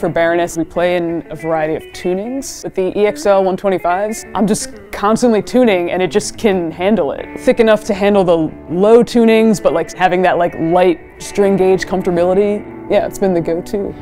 for Baroness. We play in a variety of tunings. With the EXL 125s, I'm just constantly tuning and it just can handle it. Thick enough to handle the low tunings, but like having that like light string gauge comfortability. Yeah, it's been the go-to.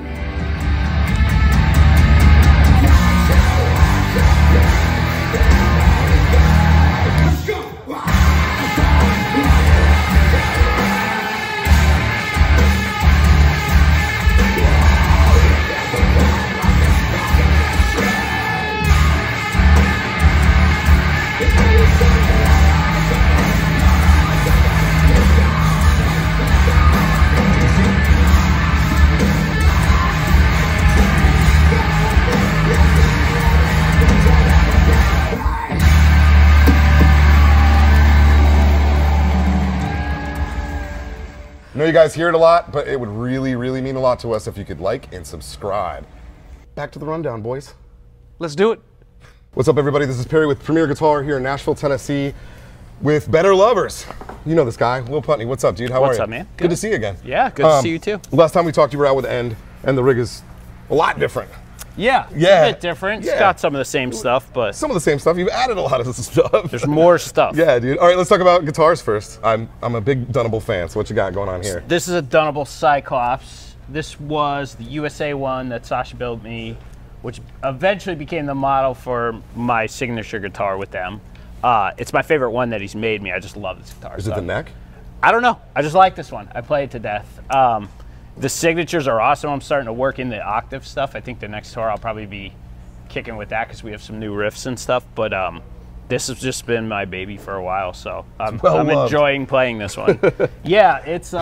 I know you guys hear it a lot, but it would really, really mean a lot to us if you could like and subscribe. Back to the rundown, boys. Let's do it. What's up, everybody? This is Perry with Premier Guitar here in Nashville, Tennessee, with Better Lovers. You know this guy, Will Putney. What's up, dude? How are you? What's up, man? Good to see you again. Yeah, good to see you too. Last time we talked, you were out with End, and the rig is a lot different. Yeah, it's a bit different. It's got some of the same stuff, but some of the same stuff. You've added a lot of this stuff. there's more stuff. Yeah, dude. All right, let's talk about guitars first. I'm a big Dunable fan, so what you got going on here? This is a Dunable Cyclops. This was the USA one that Sasha built me, which eventually became the model for my signature guitar with them. It's my favorite one that he's made me. I just love this guitar. Is it the neck? I don't know. I just like this one. I play it to death. The signatures are awesome. I'm starting to work in the octave stuff. I think the next tour I'll probably be kicking with that because we have some new riffs and stuff. But this has just been my baby for a while, so I'm enjoying playing this one. Yeah, it's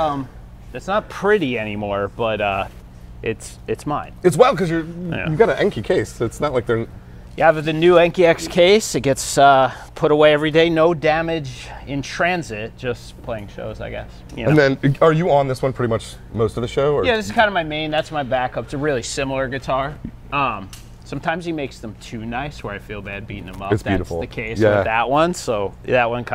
not pretty anymore, but it's mine. It's wild because you've got an Enki case. It's not like they're. Yeah, with the new Enki X case, it gets put away every day. No damage in transit, just playing shows, I guess. You know? And then, are you on this one pretty much most of the show? Or? Yeah, this is kind of my main. That's my backup. It's a really similar guitar. Sometimes he makes them too nice, where I feel bad beating them up. It's beautiful. That's the case with that one. So that one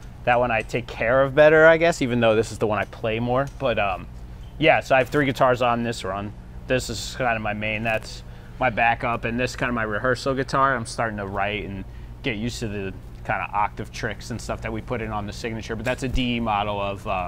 I take care of better, I guess, even though this is the one I play more. But yeah, so I have 3 guitars on this run. This is kind of my main. That's my backup, and this kind of my rehearsal guitar. I'm starting to write and get used to the kind of octave tricks and stuff that we put in on the signature, but that's a DE model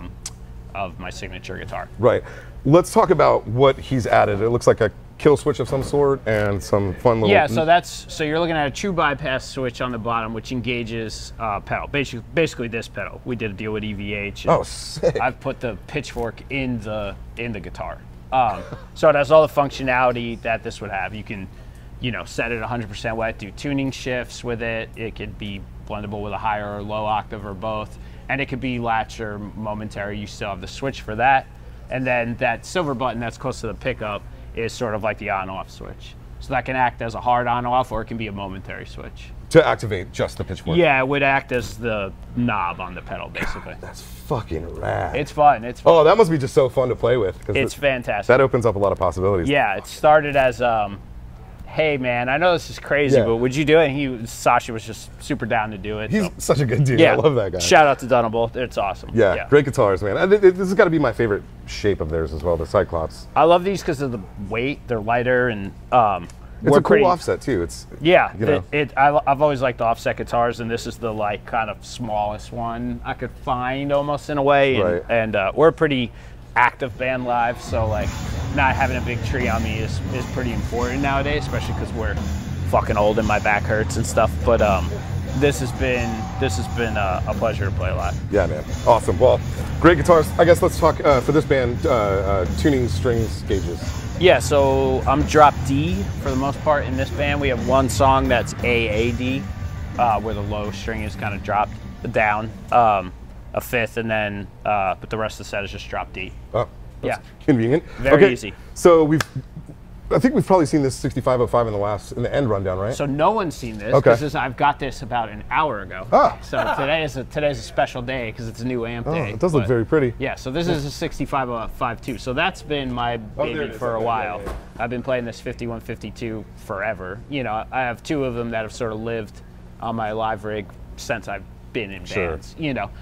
of my signature guitar. Right. Let's talk about what he's added. It looks like a kill switch of some sort and some fun little... Yeah, so you're looking at a true bypass switch on the bottom, which engages pedal, basically this pedal. We did a deal with EVH. Oh, sick. I've put the pitchfork in the guitar. So it has all the functionality that this would have. You can, set it 100% wet, do tuning shifts with it. It could be blendable with a higher or low octave or both. And it could be latch or momentary. You still have the switch for that. And then that silver button that's close to the pickup is sort of like the on-off switch. So that can act as a hard on-off, or it can be a momentary switch. To activate just the pitchfork? Yeah, it would act as the knob on the pedal, basically. God, that's fucking rad. It's fun. It's fun. Oh, that must be just so fun to play with. It's fantastic. That opens up a lot of possibilities. Yeah, it started as, hey man, I know this is crazy, but would you do it? Sasha was just super down to do it. He's such a good dude. Yeah. I love that guy. Shout out to Dunable. It's awesome. Yeah, great guitars, man. This has got to be my favorite shape of theirs as well, the Cyclops. I love these because of the weight. They're lighter and it's a cool offset too. It's I've always liked the offset guitars, and this is the kind of smallest one I could find almost in a way. And, and we're a pretty active band live, so not having a big tree on me is pretty important nowadays, especially because we're fucking old and my back hurts and stuff. But this has been a pleasure to play live. Yeah, man, awesome. Well, great guitars. I guess let's talk for this band tuning strings gauges. Yeah, so I'm drop D for the most part in this band. We have one song that's AAD, where the low string is kind of dropped down a fifth, and then but the rest of the set is just drop D. Oh, that's convenient. Very easy. So I think we've probably seen this 6505 in the end rundown, right? So no one's seen this because I've got this about an hour ago. So today's a special day because it's a new amp day. It does look very pretty. Yeah, so this is a 6505 too. So that's been my baby for a while. I've been playing this 5152 forever. I have 2 of them that have sort of lived on my live rig since I've been in bands.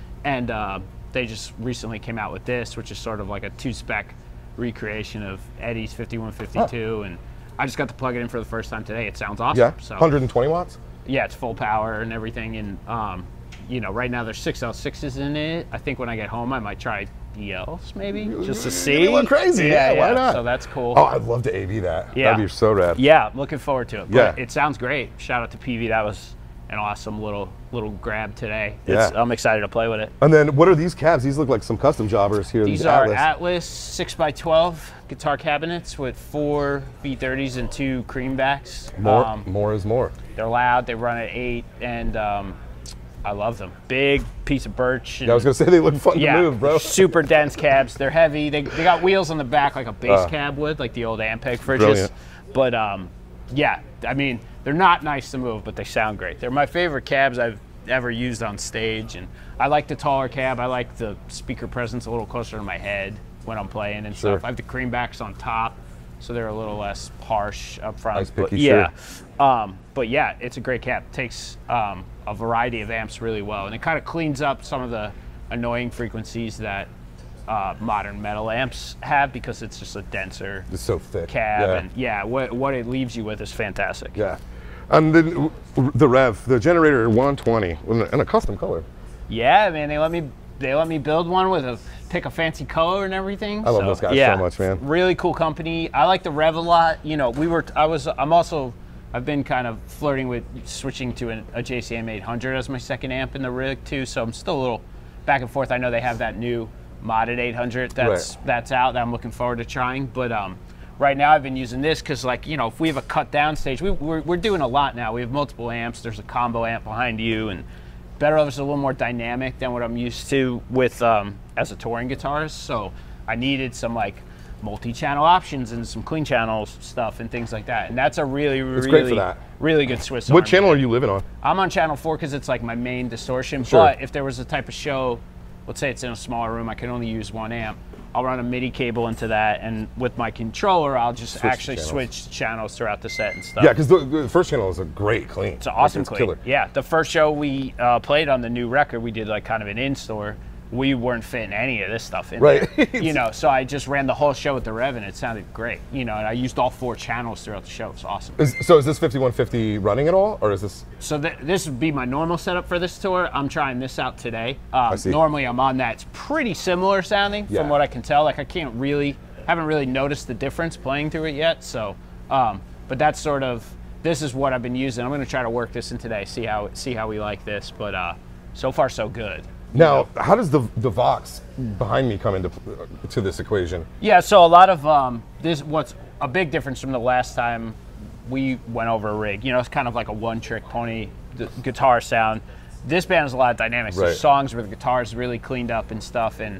And they just recently came out with this, which is sort of like a 2-spec recreation of Eddie's 5152, and I just got to plug it in for the first time today. It sounds awesome. Yeah, So 120 watts? yeah, it's full power and everything. And you know, right now there's 6L6s in it. I think when I get home, I might try DLs maybe just to see. You look crazy. Yeah, why not? So that's cool. Oh, I'd love to AV that. Yeah. That'd be so rad. Yeah, I'm looking forward to it. Yeah. But it sounds great. Shout out to PV. That was an awesome little grab today. Yeah. I'm excited to play with it. And then what are these cabs? These look like some custom jobbers here. These are Atlas 6x12 guitar cabinets with 4 V30s and 2 creambacks. More is more. They're loud. They run at 8, and I love them. Big piece of birch. And Yeah, I was gonna say they look fun to move, bro. Super dense cabs. They're heavy. They got wheels on the back like a bass cab would, like the old Ampeg fridges. Brilliant. But yeah, I mean, they're not nice to move, but they sound great. They're my favorite cabs I've ever used on stage, and I like the taller cab. I like the speaker presence a little closer to my head when I'm playing and stuff. I have the creambacks on top, so they're a little less harsh up front. Nice picky, but yeah, but yeah, it's a great cab. It takes a variety of amps really well, and it kind of cleans up some of the annoying frequencies that modern metal amps have, because it's just a denser It's so thick. cab. Yeah. And yeah, what it leaves you with is fantastic. Yeah. And then the Rev, the Generator 120 in a custom color. Yeah, man, they let me build one with pick a fancy color and everything. I love those guys so much, man. Really cool company. I like the Rev a lot. You know, I've been kind of flirting with switching to a JCM 800 as my second amp in the rig too. So I'm still a little back and forth. I know they have that new modded 800 that's out that I'm looking forward to trying. But right now I've been using this because, like, you know, if we have a cut down stage, we're doing a lot now. We have multiple amps. There's a combo amp behind you, and Better Love is a little more dynamic than what I'm used to with as a touring guitarist. So I needed some like multi-channel options and some clean channels stuff and things like that. And that's a really good Swiss What Army. channel are you living on? I'm on channel 4 because it's like my main distortion. Sure. But if there was a type of show, let's say it's in a smaller room, I can only use one amp, I'll run a MIDI cable into that, and with my controller, I'll just switch channels throughout the set and stuff. Yeah, because the first channel is a great clean. It's an awesome it's clean. Killer. Yeah, the first show we played on the new record, we did like kind of an in-store. We weren't fitting any of this stuff in there, you know, so I just ran the whole show with the Rev, and it sounded great, you know, and I used all 4 channels throughout the show. It's awesome. So is this 5150 running at all, or is this? So this would be my normal setup for this tour. I'm trying this out today. I see. Normally I'm on that. It's pretty similar sounding from what I can tell. Like haven't really noticed the difference playing through it yet. So, but that's sort of, this is what I've been using. I'm going to try to work this in today, see how we like this. But so far so good. Now, how does the Vox behind me come into to this equation? Yeah, so a lot of what's a big difference from the last time we went over a rig. You know, it's kind of like a one-trick pony guitar sound. This band has a lot of dynamics. There's songs where the guitar is really cleaned up and stuff, and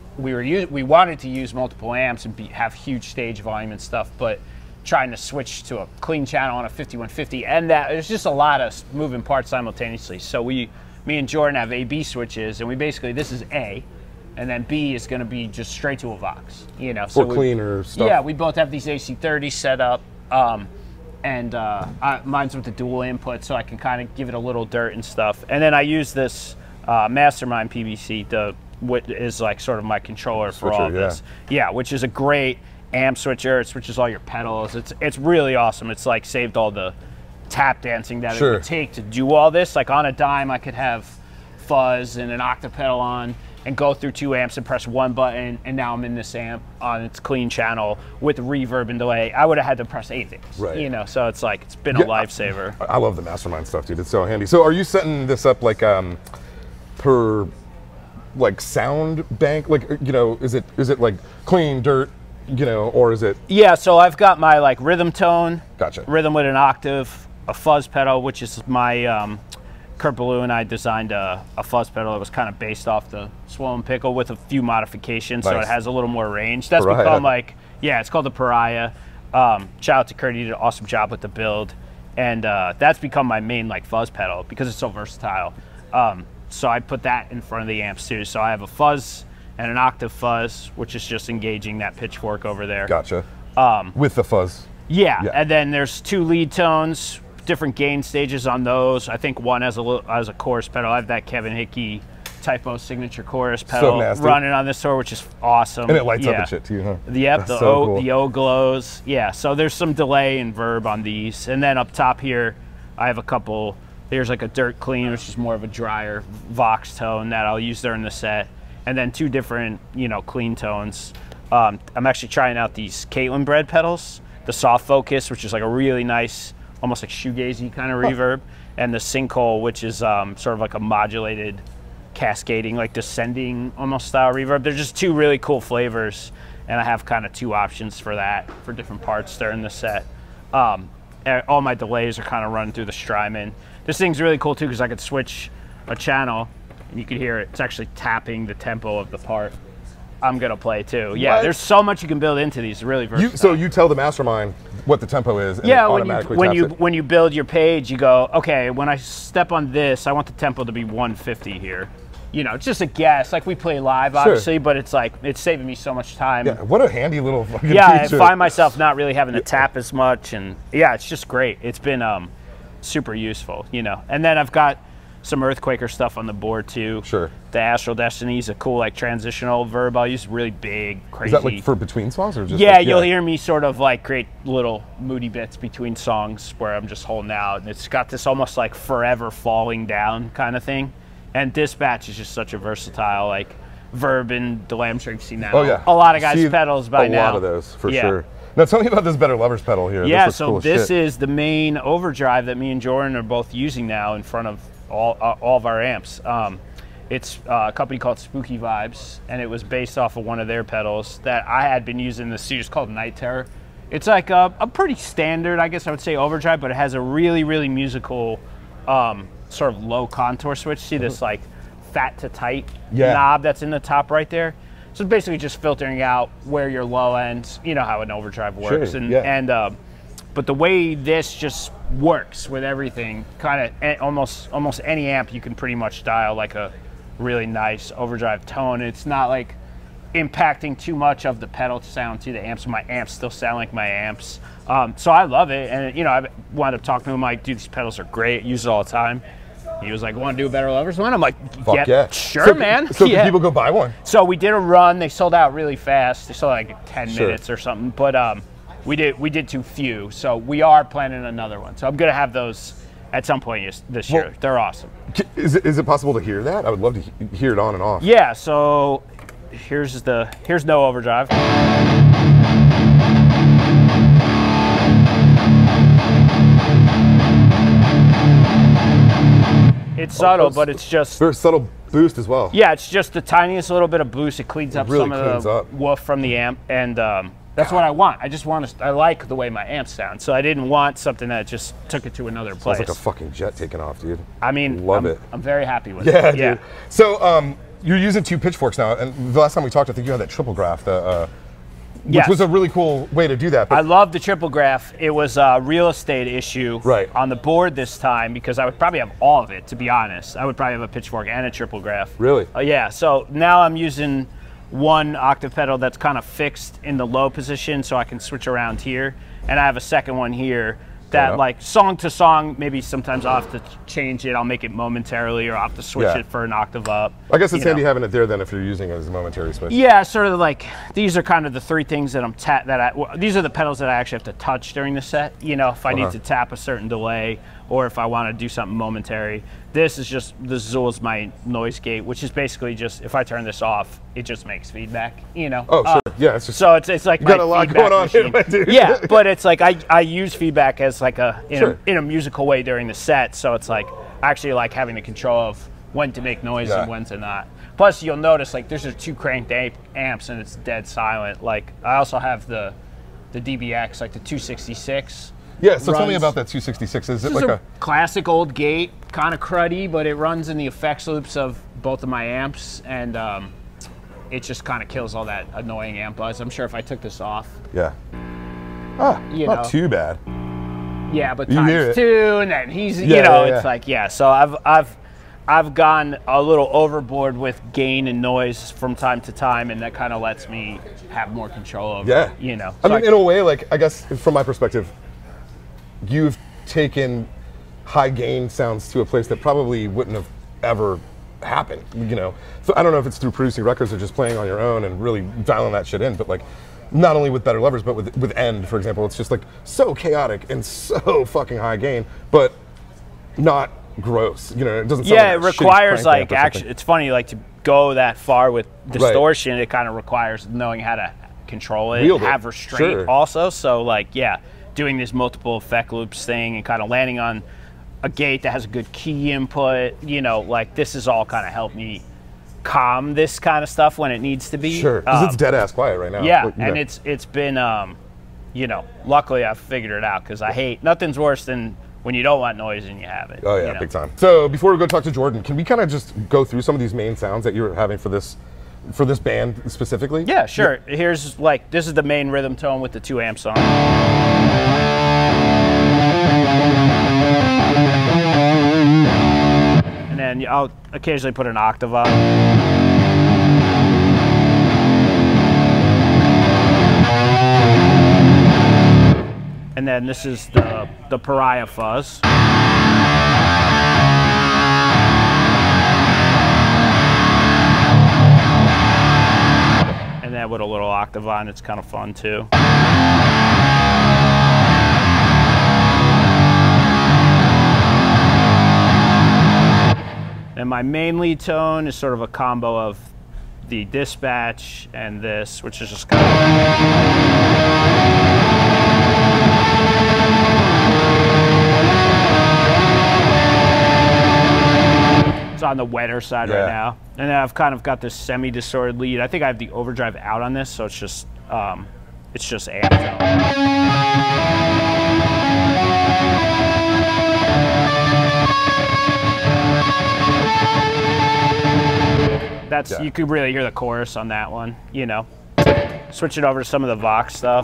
we wanted to use multiple amps and have huge stage volume and stuff, but trying to switch to a clean channel on a 5150, and that there's just a lot of moving parts simultaneously. So me and Jordan have A/B switches, and this is A, and then B is going to be just straight to a Vox, you know. For cleaner stuff. Yeah, we both have these AC30s set up, and mine's with the dual input, so I can kind of give it a little dirt and stuff. And then I use this Mastermind PVC, what is like sort of my controller for all this. Yeah, which is a great amp switcher. It switches all your pedals. It's really awesome. It's like saved all the tap dancing that it would take to do all this. Like on a dime, I could have fuzz and an octave pedal on and go through 2 amps and press 1 button, and now I'm in this amp on its clean channel with reverb and delay. I would have had to press 8 things, you know, so it's like, it's been a lifesaver. I love the Mastermind stuff, dude. It's so handy. So are you setting this up like per like sound bank? Like, you know, is it like clean, dirt, you know, or is it? Yeah, so I've got my like rhythm tone, rhythm with an octave, a fuzz pedal, which is my Kurt Ballou and I designed a fuzz pedal that was kind of based off the Swollen Pickle with a few modifications, so it has a little more range. That's become like, it's called the Pariah. Shout out to Kurt, he did an awesome job with the build, and that's become my main like fuzz pedal because it's so versatile. So I put that in front of the amps too. So I have a fuzz and an octave fuzz, which is just engaging that pitchfork over there. Gotcha. With the fuzz. Yeah, and then there's 2 lead tones, different gain stages on those. I think one has a chorus pedal. I have that Kevin Hickey Typo signature chorus pedal nasty. running on this tour, which is awesome. And it lights up and shit too, huh? Yep, That's so cool. the O glows. Yeah, so there's some delay and verb on these. And then up top here, I have a couple. There's like a Dirt Clean, which is more of a drier Vox tone that I'll use during the set. And then 2 different, clean tones. I'm actually trying out these Caitlin Bread pedals. The Soft Focus, which is like a really nice, almost like shoegazy kind of reverb. And the Sinkhole, which is sort of like a modulated, cascading, like descending almost style reverb. They're just 2 really cool flavors. And I have kind of 2 options for that, for different parts during the set. All my delays are kind of running through the Strymon. This thing's really cool too because I could switch a channel and you can hear it. It's actually tapping the tempo of the part I'm gonna play too. Yeah, What? there's so much you can build into these. Really versatile. So you tell the Mastermind what the tempo is, and yeah, it when automatically you taps it. when you build your page, you go, okay, when I step on this, I want the tempo to be 150 here. It's just a guess. Like we play live, obviously, but it's like it's saving me so much time. Yeah, what a handy little fucking Yeah, feature. I find myself not really having to tap as much, and yeah, it's just great. It's been super useful, And then I've got some Earthquaker stuff on the board too. Sure. The Astral Destiny is a cool like transitional verb. I'll use really big, crazy. Is that like for between songs or just? Yeah, like, you'll hear me sort of like create little moody bits between songs where I'm just holding out, and it's got this almost like forever falling down kind of thing. And Dispatch is just such a versatile like verb and delay. I'm sure you've seen that. Oh yeah. A lot of guys' See pedals by now. A lot of those for Yeah. sure. Now tell me about this Better Lovers pedal here. Yeah, this so cool as this shit. is the main overdrive that me and Jordan are both using now in front of all of our amps. It's a company called Spooky Vibes, and it was based off of one of their pedals that I had been using in the studio. It's called Night Terror. It's like a pretty standard, I guess I would say, overdrive, but it has a really, really musical sort of low contour switch. See this like fat to tight knob that's in the top right there? So it's basically just filtering out where your low end, you know how an overdrive works. Sure, But the way this just works with everything, kind of almost any amp you can pretty much dial like a really nice overdrive tone. It's not like impacting too much of the pedal sound to the amps, so my amps still sound like my amps. So I love it, and I wound up talking to him like, dude, these pedals are great, I use it all the time. He was like, want to do a Better Lovers one? I'm like, yeah, sure, man. So can people go buy one? So we did a run. They sold out really fast. They sold out like 10 minutes or something. But we did too few. So we are planning another one. So I'm gonna have those at some point this year. They're awesome. Is it possible to hear that? I would love to hear it on and off. Yeah. So here's no overdrive. It's subtle, but it's just very subtle boost as well. Yeah, it's just the tiniest little bit of boost. It cleans up some of the woof from the amp, and that's what I want. I like the way my amps sound, so I didn't want something that just took it to another place. Sounds like a fucking jet taking off, dude. I mean, love it. I'm very happy with it. Yeah, dude. So you're using 2 pitchforks now, and the last time we talked, I think you had that triple graph, which was a really cool way to do that. I love the triple graph. It was a real estate issue on the board this time because I would probably have all of it, to be honest. I would probably have a pitchfork and a triple graph. Really? Yeah, so now I'm using one octave pedal that's kind of fixed in the low position so I can switch around here. And I have a second one here that like song to song, maybe sometimes I'll have to change it. I'll make it momentarily or I'll have to switch it for an octave up. I guess it's handy having it there then if you're using it as a momentary switch. Yeah, sort of like these are kind of the 3 things that these are the pedals that I actually have to touch during the set. If I need to tap a certain delay or if I want to do something momentary. This is Zool's my noise gate, which is basically just if I turn this off, it just makes feedback. Oh, sure. Yeah, it's just so it's like you got a lot going on here, my dude. Yeah, but it's like I use feedback as like in a musical way during the set. So it's like I actually like having the control of when to make noise and when to not. Plus, you'll notice like there's 2 cranked amps and it's dead silent. Like I also have the DBX, like the 266. Yeah, so tell me about that 266. Is it like a classic old gate, kind of cruddy, but it runs in the effects loops of both of my amps, and it just kind of kills all that annoying amp buzz. I'm sure if I took this off. Yeah. Not too bad. Yeah, but times 2, and then he's, it's like, So I've gone a little overboard with gain and noise from time to time, and that kind of lets me have more control over it. So I mean, in a way, like, I guess from my perspective, you've taken high gain sounds to a place that probably wouldn't have ever happen, you know? So I don't know if it's through producing records or just playing on your own and really dialing that shit in, but like, not only with Better Lovers, but with End, for example, it's just like so chaotic and so fucking high gain, but not gross. You know, it doesn't sound Yeah, like it a shitty requires crank amp like or actually. something. It's funny, like to go that far with distortion. It kind of requires knowing how to control it, Wield it. have restraint Sure. also. So like, yeah, doing this multiple effect loops thing and kind of landing on a gate that has a good key input. You know, like this has all kind of helped me calm this kind of stuff when it needs to be. Sure, because it's dead ass quiet right now. Yeah, Like, and it's been, you know, luckily I've figured it out because I hate nothing's worse than when you don't want noise and you have it. Oh yeah, you know? big time. So before we go talk to Jordan, can we kind of just go through some of these main sounds that you're having for this band specifically? Yeah, sure. Here's like this is the main rhythm tone with the 2 amps on. And then I'll occasionally put an octave on. And then this is the Pariah fuzz. And then with a little octave on, it's kind of fun too. And my main lead tone is sort of a combo of the Dispatch and this, which is just kind of... It's on the wetter side right now. And then I've kind of got this semi-distorted lead. I think I have the overdrive out on this, so it's just amp tone. You could really hear the chorus on that one, you know. Switch it over to some of the Vox stuff.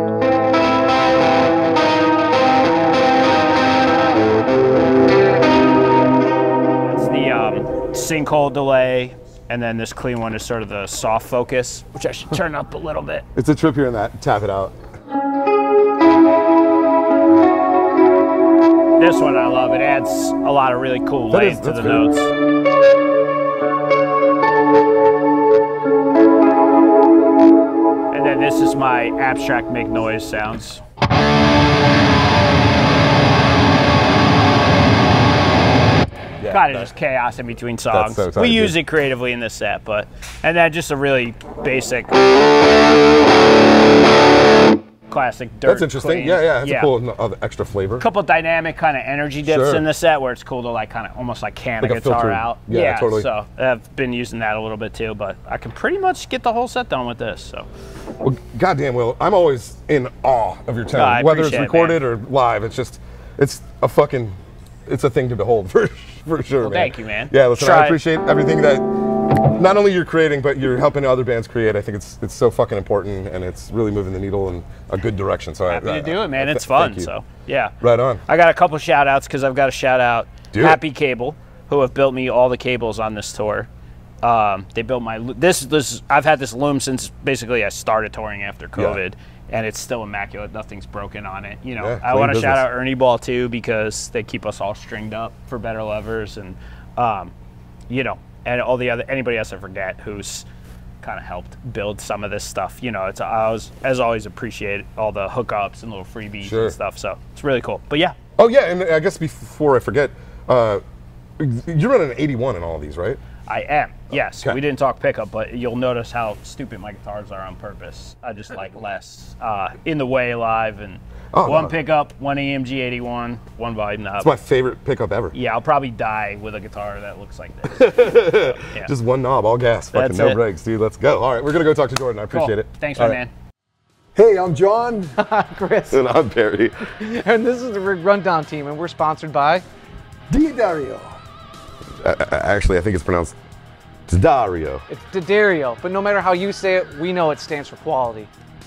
It's the sinkhole delay, and then this clean one is sort of the soft focus, which I should turn up a little bit. It's a trip hearing that. Tap it out. This one I love. It adds a lot of really cool length to the notes. And then this is my abstract make noise sounds. Yeah, Kind of just chaos in between songs. so tight, We use dude. it creatively in this set, and then just a really basic classic dirt. That's interesting. clean. Yeah, it's a cool other extra flavor. Couple dynamic kind of energy dips Sure. in the set where it's cool to like kind of almost like cam Like a a guitar filter. out. Yeah, totally. So I've been using that a little bit too, but I can pretty much get the whole set done with this. So Well, goddamn, Will, I'm always in awe of your tone, I whether it's appreciate it, recorded or live. It's a thing to behold for sure, man. thank you, man. Yeah, listen, Try I it. appreciate everything that not only you're creating, but you're helping other bands create. I think it's so fucking important, and it's really moving the needle in a good direction. So happy to do it, man. It's fun. thank you. So yeah. Right on. I got a couple shout outs because I've got to shout out Do it. Happy Cable, who have built me all the cables on this tour. They built my this. I've had this loom since basically I started touring after COVID, and it's still immaculate. Nothing's broken on it. You know, Yeah, I clean want to shout business. out Ernie Ball too because they keep us all stringed up for Better Lovers, and you know, and all the other anybody else I forget who's kind of helped build some of this stuff. You know, as always appreciate all the hookups and little freebies Sure. and stuff. So it's really cool. But yeah. Oh yeah, and I guess before I forget, you're running an 81 in all of these, right? I am, yes. Okay. We didn't talk pickup, but you'll notice how stupid my guitars are on purpose. I just like less in the way live and one pickup, one EMG 81, one volume knob. It's my favorite pickup ever. Yeah, I'll probably die with a guitar that looks like this. Yeah. Just one knob, all gas, fucking That's no it. brekes, dude. Let's go. All right, we're gonna go talk to Jordan. I appreciate Cool. it. Thanks, All my right. man. Hey, I'm John. Chris. And I'm Barry. And this is the Rig Rundown team, and we're sponsored by D. Dario. Actually, I think it's pronounced Dario. it's D'Addario, but no matter how you say it, we know it stands for quality.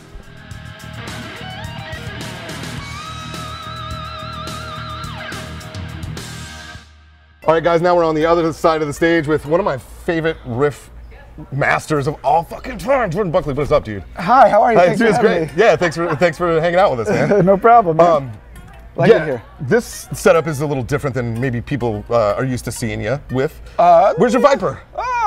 All right, guys, now we're on the other side of the stage with one of my favorite riff masters of all fucking time. Jordan Buckley, what's up, dude? Hi, how are you? Hi, Thanks dude, for it's having great. Yeah, thanks for hanging out with us, man. me. No problem. man. Like it here. This setup is a little different than maybe people are used to seeing you with. Where's your Viper?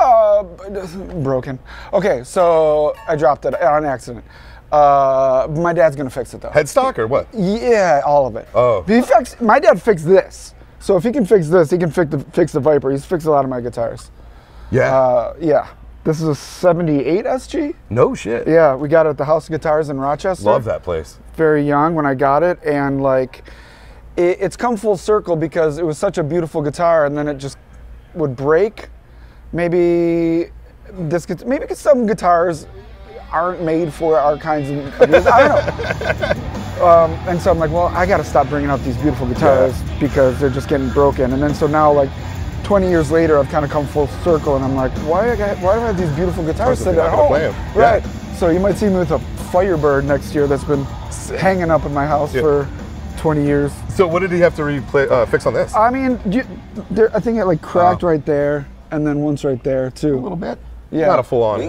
Broken. Okay, so I dropped it on accident. My dad's gonna fix it though. Headstock or what? Yeah, all of it. Oh. My dad fixed this. So if he can fix this, he can fix the Viper. He's fixed a lot of my guitars. Yeah. Yeah. This is a 78 SG. No shit. Yeah, we got it at the House of Guitars in Rochester. Love that place. Very young when I got it, and like, it's come full circle because it was such a beautiful guitar, and then it just would break. Maybe because some guitars aren't made for our kinds of music. I don't know. And so I'm like, well, I got to stop bringing out these beautiful guitars because they're just getting broken. And then so now, like, 20 years later, I've kind of come full circle, and I'm like, why do I have these beautiful guitars sitting at home? Right. So you might see me with a Firebird next year that's been hanging up in my house for 20 years. So what did he have to fix on this? I mean, I think it like cracked right there, and then once right there too. A little bit. Yeah. Not a full on.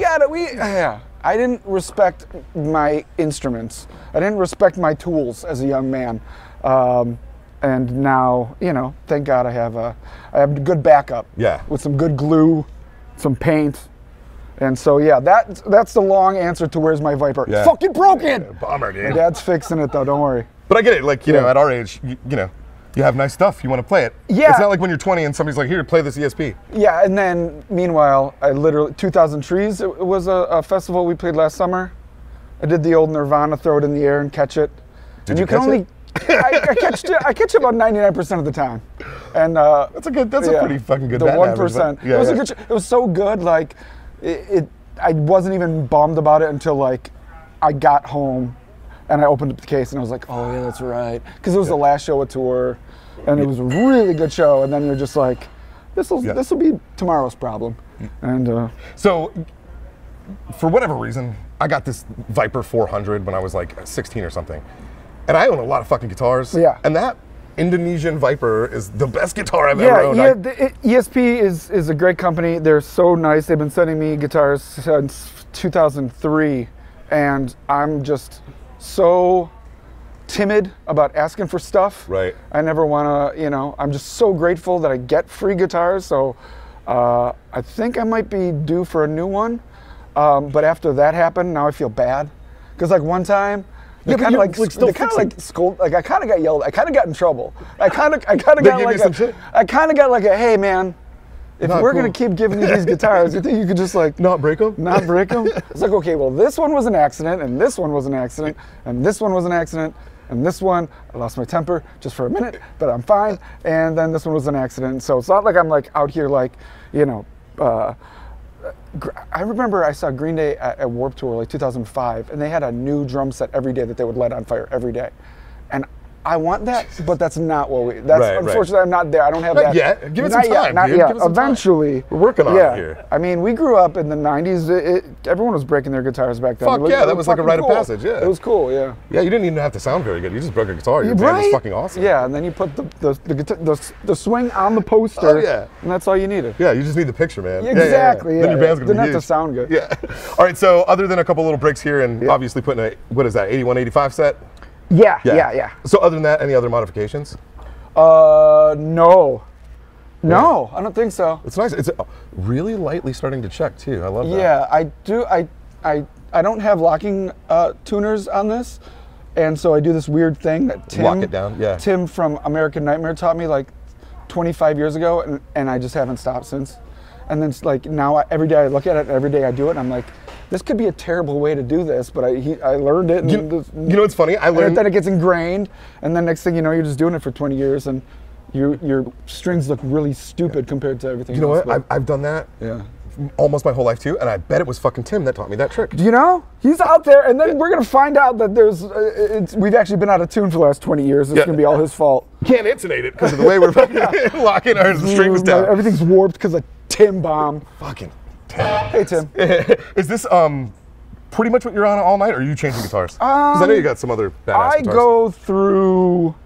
I didn't respect my instruments. I didn't respect my tools as a young man. And now, thank God I have a good backup. Yeah. With some good glue, some paint. And so, yeah, that's the long answer to where's my Viper. Yeah. It's fucking broken! Yeah, bummer, dude. My dad's fixing it, though, don't worry. But I get it. Like, at our age, you have nice stuff. You want to play it. Yeah. It's not like when you're 20 and somebody's like, here, play this ESP. Yeah, and then, meanwhile, 2000 Trees, it was a festival we played last summer. I did the old Nirvana, throw it in the air and catch it. Did you catch it? I catch it about 99% of the time, and that's a pretty fucking good. The 1%. Yeah, it was a good. It was so good. Like, I wasn't even bummed about it until like I got home, and I opened up the case and I was like, oh yeah, that's right, because it was the last show of tour, and it was a really good show. And then you're just like, this will be tomorrow's problem, and so. For whatever reason, I got this Viper 400 when I was like 16 or something. And I own a lot of fucking guitars. Yeah. And that Indonesian Viper is the best guitar I've ever owned. Yeah, ESP is a great company. They're so nice. They've been sending me guitars since 2003. And I'm just so timid about asking for stuff. Right. I never want to, I'm just so grateful that I get free guitars. So I think I might be due for a new one. But after that happened, now I feel bad. Because like one time, they kind of like scold. Like I kind of got yelled. I kind of got in trouble. I kind of got like a hey man, if we're gonna keep giving you these guitars, you think you could just like not break them? Not break them? It's like, okay, well this one was an accident, and this one was an accident, and this one was an accident, and this one I lost my temper just for a minute, but I'm fine. And then this one was an accident. So it's not like I'm like out here like I remember I saw Green Day at Warped Tour like 2005, and they had a new drum set every day that they would light on fire every day. And I want that, but that's not what we. Unfortunately, I'm not there. I don't have that. Yeah, give it some time, not dude. yet. Give it some Eventually, time. We're working on it here. I mean, we grew up in the '90s. Everyone was breaking their guitars back then. Fuck yeah, that was like a rite of passage. Yeah, it was cool. Yeah. Yeah, you didn't even have to sound very good. You just broke a guitar. Your band was fucking awesome. Yeah, and then you put the swing on the poster. Oh yeah. And that's all you needed. Yeah, you just need the picture, man. Exactly. Then your band's gonna be huge. Didn't have to sound good. Yeah. All right. So other than a couple little breaks here, and obviously putting a 8185 set. Yeah. So other than that, any other modifications? No, I don't think so. It's nice. It's really lightly starting to check too. I love that. Yeah, I do. I don't have locking tuners on this, and so I do this weird thing that lock it down. Yeah. Tim from American Nightmare taught me like 25 years ago, and I just haven't stopped since. And then it's like now every day I look at it, and every day I do it, and I'm like, this could be a terrible way to do this, but I learned it. And you know what's funny? I learned. And then it gets ingrained, and then next thing you know, you're just doing it for 20 years, and your strings look really stupid compared to everything else. You know what? I've done that. Yeah. Almost my whole life too, and I bet it was fucking Tim that taught me that trick. Do you know? He's out there, and then we're gonna find out that we've actually been out of tune for the last 20 years. It's gonna be all his fault. Can't intonate it because of the way we're fucking locking our strings down. Everything's warped because of Tim bomb. Fucking Tim. Hey Tim. Is this pretty much what you're on all night, or are you changing guitars? Because I know you got some other badass guitars. I go through.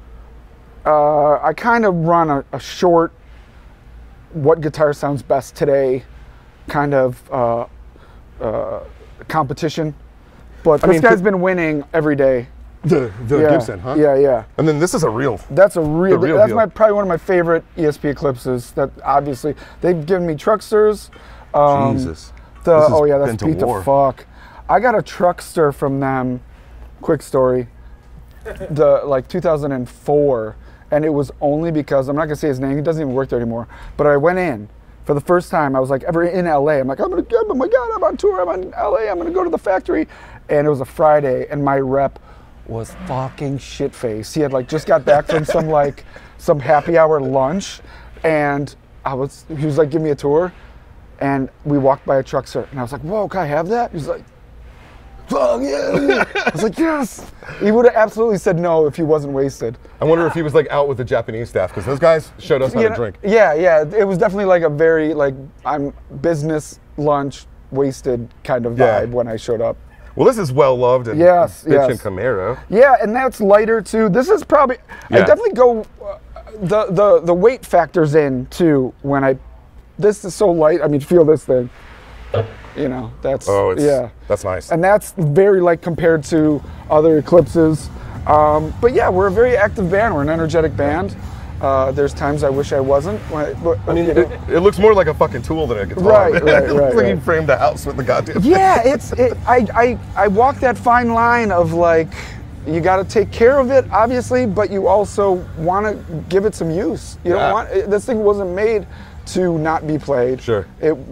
I kind of run a short. What guitar sounds best today? Kind of competition, but this guy's been winning every day The Yeah. Gibson, huh? Yeah, yeah. And then this is a real. That's a real. The real That's deal. probably one of my favorite ESP Eclipses. That obviously they've given me Trucksters. Jesus. The, This has oh yeah, that's been to beat the war. fuck. I got a Truckster from them. Quick story. Like 2004, and it was only because I'm not gonna say his name. He doesn't even work there anymore. But I went in for the first time. I was like ever in LA. I'm like, oh my god, I'm on tour. I'm in LA. I'm gonna go to the factory. And it was a Friday, and my rep was fucking shit faced. He had like just got back from some happy hour lunch, and he was like, give me a tour. And we walked by a Truckster, and I was like, whoa, can I have that? He was like, fuck yeah. I was like, yes. He would have absolutely said no if he wasn't wasted. I wonder if he was like out with the Japanese staff because those guys showed us how You to know, drink. Yeah, yeah. It was definitely like a very like I'm business lunch wasted kind of Yeah. vibe when I showed up. Well, this is well loved and Yes, bitchin' yes. Camaro. Yeah, and that's lighter too. This is probably I Yeah. definitely go the weight factors in too when this is so light. I mean, feel this thing. You know, that's that's nice. And that's very light compared to other Eclipses. But yeah, we're a very active band. We're an energetic band. There's times I wish I wasn't. I mean, it looks more like a fucking tool than a guitar. Right, man. right, It looks right, like right. he framed the house with the goddamn. yeah, I walk that fine line of like, you got to take care of it, obviously, but you also want to give it some use. You don't want this thing wasn't made to not be played. Sure.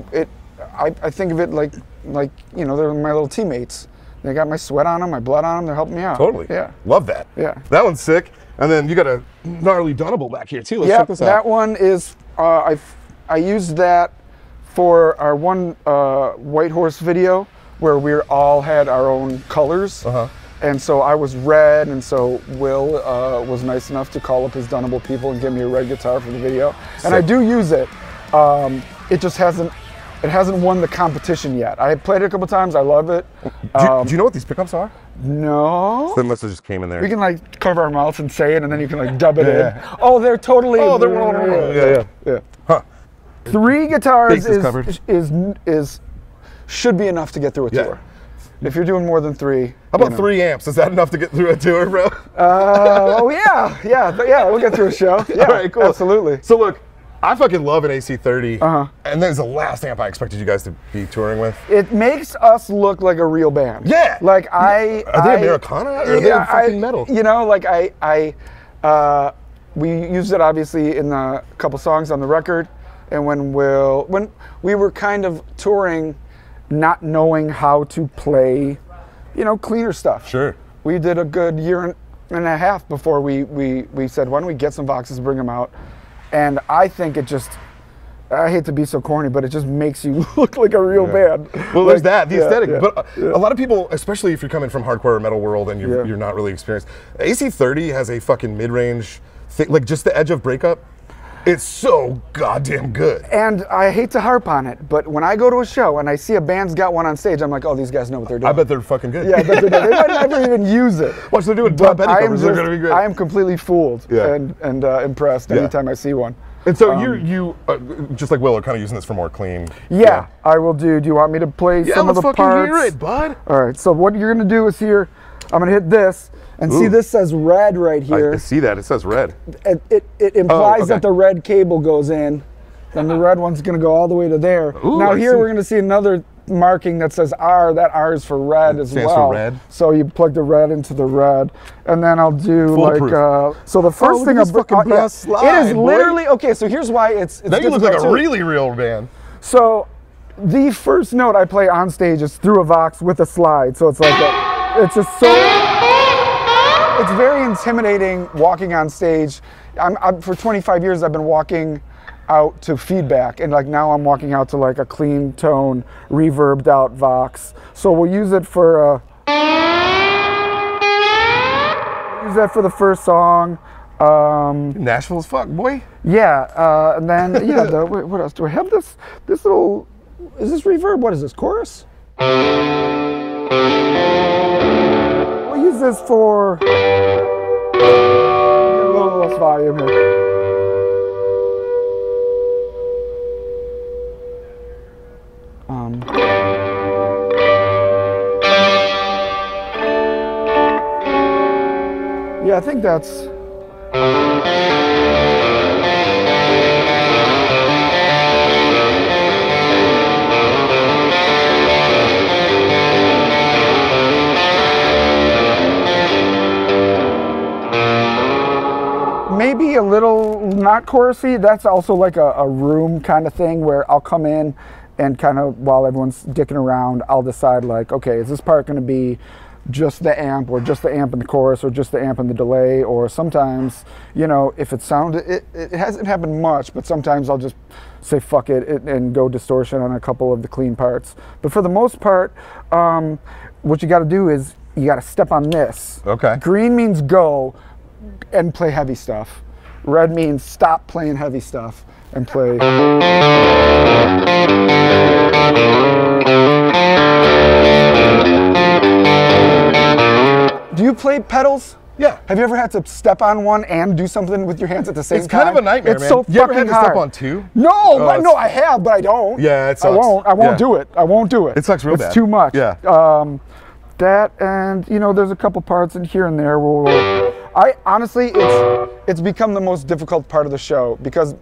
I think of it like you know, they're my little teammates. They got my sweat on them, my blood on them. They're helping me out. Totally. Yeah. Love that. Yeah. That one's sick. And then you got a gnarly Dunnable back here too. Let's Yeah, check this out. that one is. I used that for our one White Horse video where we all had our own colors. Uh-huh. And so I was red, and so Will was nice enough to call up his Dunnable people and give me a red guitar for the video. And I Sick. do use it. It just hasn't won the competition yet. I played it a couple times. I love it. Do you know what these pickups are? No. They must have just came in there. We can like cover our mouths and say it, and then you can like dub it Yeah. in. Oh, they're totally. Oh, they're yeah. Huh. 3 guitars Bases covered. is should be enough to get through a Yeah. tour. If you're doing more than 3. How about 3 amps? Is that enough to get through a tour, bro? Oh yeah, we'll get through a show. Yeah, All right, cool. Absolutely. So look, I fucking love an AC30. Uh-huh. And that was the last amp I expected you guys to be touring with. It makes us look like a real band. Yeah. Like Are they Americana or are they fucking metal? You know, like we used it obviously in a couple songs on the record, and when we were kind of touring, not knowing how to play, you know, cleaner stuff. Sure. We did a good year and a half before we said, why don't we get some Voxes and bring them out? And I think it just, I hate to be so corny, but it just makes you look like a real band. Well, there's that, the yeah, aesthetic. yeah, But a lot of people, especially if you're coming from hardcore or metal world and you're, Yeah. you're not really experienced, AC30 has a fucking mid-range thing, like just the edge of breakup. It's so goddamn good. And I hate to harp on it, but when I go to a show and I see a band's got one on stage, I'm like, oh, these guys know what they're doing. I bet they're fucking good. Yeah, but they might never even use it. Watch, they're doing But top I Eddie am covers. They're going to be great. I am completely fooled Yeah. and impressed anytime I see one. And so you just like Will, are kind of using this for more clean. Yeah, I will do. Do you want me to play Yeah, some of let's the fucking parts? hear it, bud. All right, so what you're gonna do is here, I'm gonna hit this, and see Ooh. this says red right here. I see that. It says red. It implies okay. that the red cable goes in, then the red one's gonna go all the way to there. Ooh, now I here see. we're gonna see another marking that says R. That R is for red as stands well. for red. So you plug the red into the red, and then I'll do Foolproof. so the first look thing at this fucking brass it slide, is boy. literally okay. So here's why it's Now you look like a difficult, too. really real band. So the first note I play on stage is through a Vox with a slide. So it's like it's just so, it's very intimidating walking on stage. For 25 years I've been walking out to feedback, and like now I'm walking out to like a clean tone, reverbed out Vox. So we'll use it for use that for the first song. Nashville as fuck, boy. Yeah, and then wait, what else do I have? This little, is this reverb? What is this, chorus? We'll use this for a little less volume here. Yeah, I think that's. Maybe a little not chorusy. That's also like a room kind of thing where I'll come in and kind of while everyone's dicking around, I'll decide like, okay, is this part going to be just the amp or just the amp in the chorus or just the amp in the delay? Or sometimes, you know, if it sounded, it hasn't happened much, but sometimes I'll just say fuck it and go distortion on a couple of the clean parts. But for the most part, what you got to do is you got to step on this. Okay. Green means go and play heavy stuff. Red means stop playing heavy stuff and play. Do you play pedals? Yeah. Have you ever had to step on one and do something with your hands at the same time? It's kind of a nightmare, it's man. So you ever had fucking to hard. step on two? No, no, I have, but I don't. Yeah, it sucks. I won't Yeah. do it. I won't do it. It sucks real bad. It's too much. Yeah. That and you know, there's a couple parts in here and there where I honestly, it's become the most difficult part of the show because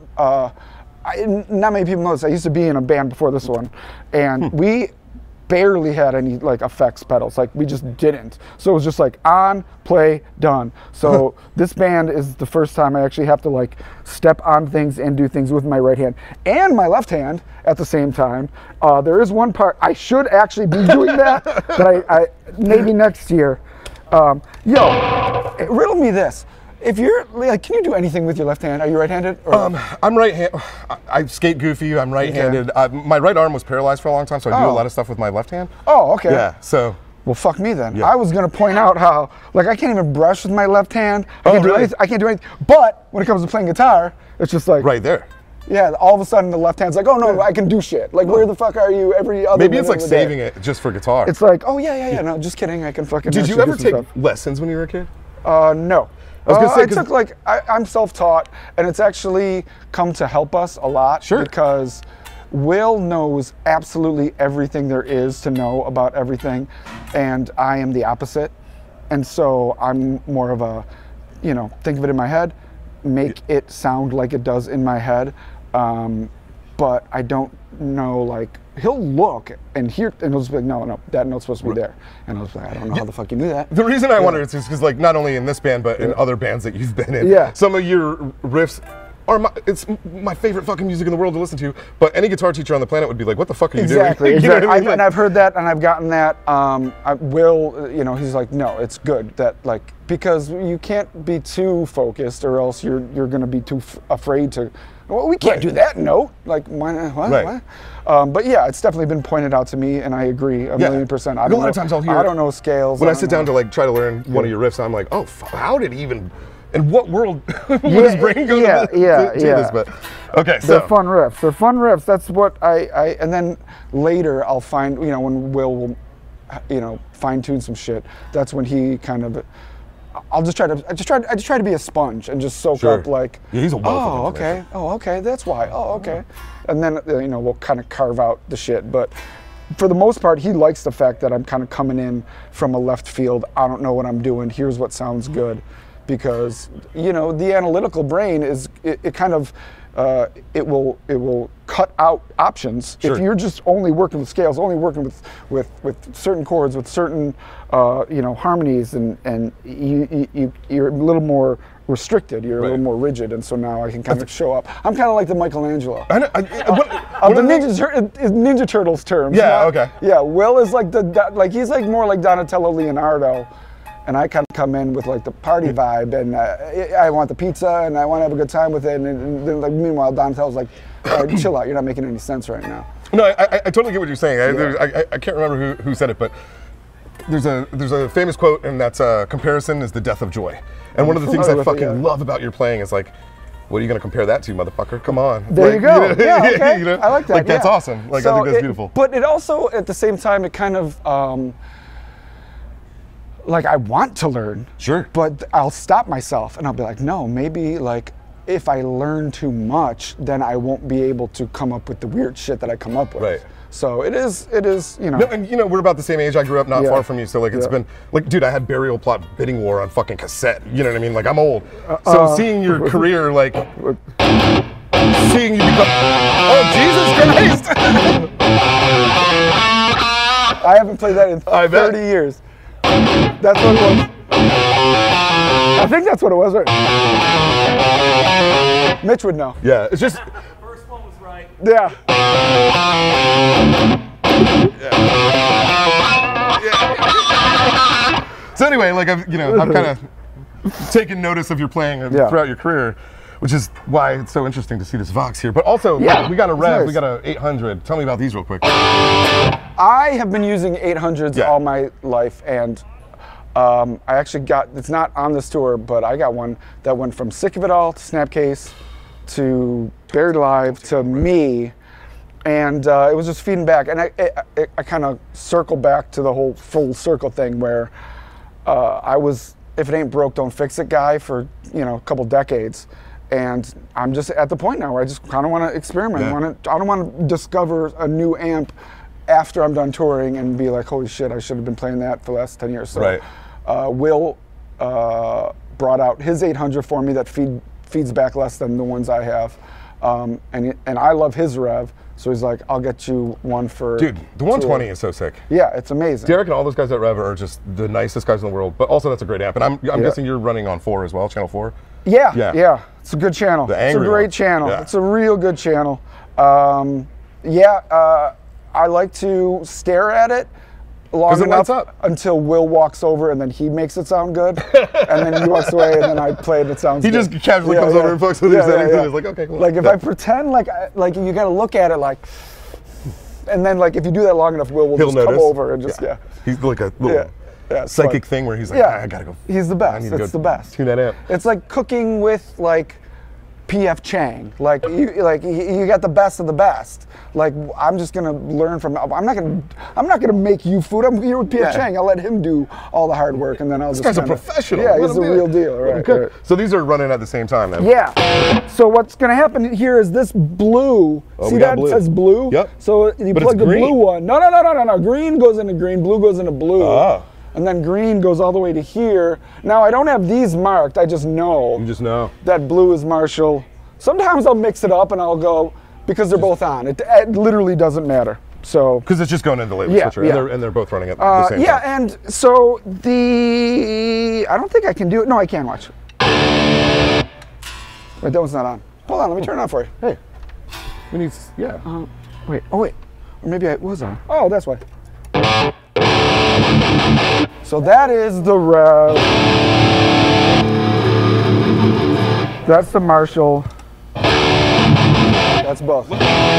not many people know this. I used to be in a band before this one, and we barely had any like effects pedals. Like we just didn't. So it was just like on, play, done. So this band is the first time I actually have to like step on things and do things with my right hand and my left hand at the same time. There is one part I should actually be doing that, but I maybe next year. Yo, riddle me this. If you're like, can you do anything with your left hand? Are you right-handed? I'm right-handed. I skate goofy. I'm right-handed. My right arm was paralyzed for a long time, so I do a lot of stuff with my left hand. Oh, okay. Yeah. So. Well, fuck me then. Yeah. I was gonna point out how, like, I can't even brush with my left hand. I can't do anything. I can't do anything. But when it comes to playing guitar, it's just like Right there. Yeah. All of a sudden, the left hand's like, oh no, I can do shit. Like, where the fuck are you? Every other. Maybe it's minute like of the day. saving it just for guitar. It's like, oh yeah. No, just kidding. I can fucking. Did you actually ever do some take stuff. lessons when you were a kid? No. I was gonna say, I took like I'm self-taught, and it's actually come to help us a lot. Sure. Because Will knows absolutely everything there is to know about everything, and I am the opposite. And so I'm more of a, you know, think of it in my head, make it sound like it does in my head, but I don't know, like, he'll look and hear, and he'll just be like, no, that note's supposed to be there. And I was like, I don't know how the fuck you knew that. The reason I wonder is because, like, not only in this band, but in other bands that you've been in, Yeah. some of your riffs are it's my favorite fucking music in the world to listen to, but any guitar teacher on the planet would be like, what the fuck are you doing? Exactly. You know what I mean? And I've heard that, and I've gotten that. I will, you know, he's like, no, it's good that, like, because you can't be too focused, or else you're gonna be too afraid to. Well, we can't do that note. Like, why? What? Right. What? But yeah, it's definitely been pointed out to me, and I agree a million %. A lot of times I'll hear. I don't know scales. When I sit down to like try to learn one of your riffs, I'm like, oh, how did he even? In what world would his brain go to this? But okay, so they're fun riffs. They're fun riffs. That's what I and then later I'll find, you know, when Will, you know, fine tune some shit. That's when he kind of. I just try to be a sponge and just soak up, like, yeah, he's a wealth oh, of information. okay, oh, okay, that's why, oh, okay, and then, you know, we'll kind of carve out the shit. But for the most part, he likes the fact that I'm kind of coming in from a left field. I don't know what I'm doing. Here's what sounds good, because, you know, the analytical brain is it kind of. It will cut out options. Sure. If you're just only working with scales, only working with certain chords, with certain you know, harmonies, and you're a little more restricted. You're a little more rigid, and so now I can kind of show up. I'm kind of like the Michelangelo. I know, Of the Ninja Turtles terms. Yeah. Okay. Yeah. Will is like he's like more like Donatello Leonardo. And I kind of come in with like the party vibe, and I want the pizza, and I want to have a good time with it. And then, like, meanwhile, Donatello's like, all right, chill out. You're not making any sense right now. No, I totally get what you're saying. I can't remember who said it, but there's a famous quote, and that's comparison is the death of joy. And one of the things I fucking love about your playing is like, what are you gonna compare that to, motherfucker? Come on. There you go. You know, yeah, okay. You know? I like that. Like, that's awesome. Like, I think that's beautiful. But it also, at the same time, it kind of. Like, I want to learn. Sure. But I'll stop myself and I'll be like, no, maybe like if I learn too much, then I won't be able to come up with the weird shit that I come up with. Right. So it is, you know. No, and we're about the same age. I grew up not Yeah. far from you, so like it's Yeah. been like, dude, I had Burial Plot Bidding War on fucking cassette. You know what I mean? Like I'm old, so seeing your career, like seeing you become, oh Jesus Christ! I haven't played that in I bet. 30 years. That's what it was. I think that's what it was, right? Mitch would know. Yeah, it's just First one was right. Yeah. so anyway, like I've kind of taken notice of your playing Yeah. throughout your career, which is why it's so interesting to see this Vox here. But also, Yeah, we got a it's Rev, nice. we got a 800. Tell me about these real quick. I have been using 800s Yeah. all my life, and I actually got, it's not on this tour, but I got one that went from Sick of It All to Snapcase to Buried Alive to me, and it was just feeding back. And I kind of circle back to the whole full circle thing where I was, if it ain't broke, don't fix it guy for, a couple decades. And I'm just at the point now where I just kind of want to experiment. Yeah. I don't want to discover a new amp after I'm done touring and be like, holy shit, I should have been playing that for the last 10 years. So Right. Will brought out his 800 for me that feeds back less than the ones I have. And I love his Rev. So he's like, I'll get you one for... Dude, the 120 is so sick. Yeah, it's amazing. Derek and all those guys at Rev are just the nicest guys in the world, but also that's a great amp. And I'm guessing you're running on 4 as well, channel 4? Yeah, Yeah. yeah. It's a good channel. The It's a angry great one. channel. Yeah. It's a real good channel. I like to stare at it long 'Cause it enough lights up. until Will walks over and then he makes it sound good. And then he walks away and then I play and it sounds He good. just casually comes over and fucks with your settings and is like, okay, cool. Like if Yeah. I pretend like you got to look at it like, and then like if you do that long enough, Will He'll just notice. come over and just, yeah. He's like a little Yeah, it's psychic fun. thing where he's like, Yeah, I gotta go. He's the I best. need to It's go the best. tune that amp. It's like cooking with like P.F. Chang. Like you got the best of the best. Like I'm just gonna learn from. I'm not gonna make you food. I'm here with P.F. Yeah. Chang. I'll let him do all the hard work, and then I'll This just. guy's a kinda- professional. Yeah, Let he's him the do real it. deal. Right, Okay. right. So these are running at the same time then? Yeah. So what's gonna happen here is this blue. Oh, See we got that blue. says blue? Yep. So you But plug it's the green. blue one. No. Green goes into green. Blue goes into blue. Ah. And then green goes all the way to here. Now I don't have these marked. I just know You just know. that blue is Marshall. Sometimes I'll mix it up and I'll go because they're both on. It literally doesn't matter. So Because it's just going into the label Yeah, switcher, yeah. and they're both running at the same yeah, time. and so I don't think I can do it. No, I can watch. Wait, that one's not on. Hold on, let me turn it on for you. Hey, we need, yeah. Wait, or maybe I was on. Oh, that's why. So that is the Rev. That's the Marshall. That's both.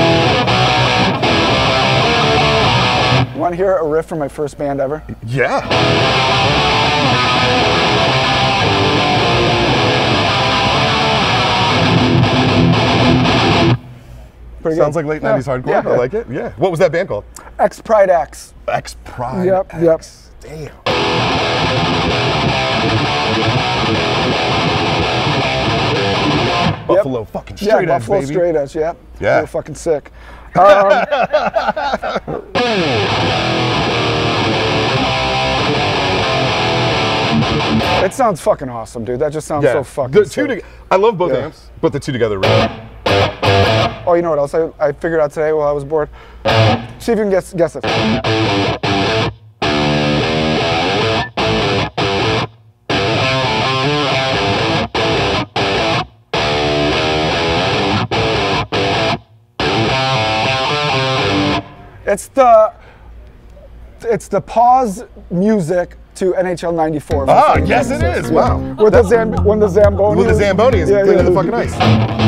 You want to hear a riff from my first band ever? Yeah. Pretty Sounds good. like late 90s hardcore. Yeah. I like it. Yeah. What was that band called? X Pride X. X Pride. Yep, X. Damn. Buffalo fucking straight Yeah, edge, Buffalo baby. Straight Edge, yeah. Yeah. They're fucking sick. It sounds fucking awesome, dude. That just sounds Yeah. so fucking The sick. two I love both Yeah. amps, but the two together really. Oh, you know what else I figured out today while I was bored? See if you can guess this. It's the pause music to NHL '94. Ah, yes it is. Wow. When the Zamboni. With the Zamboni is cleaning the fucking ice.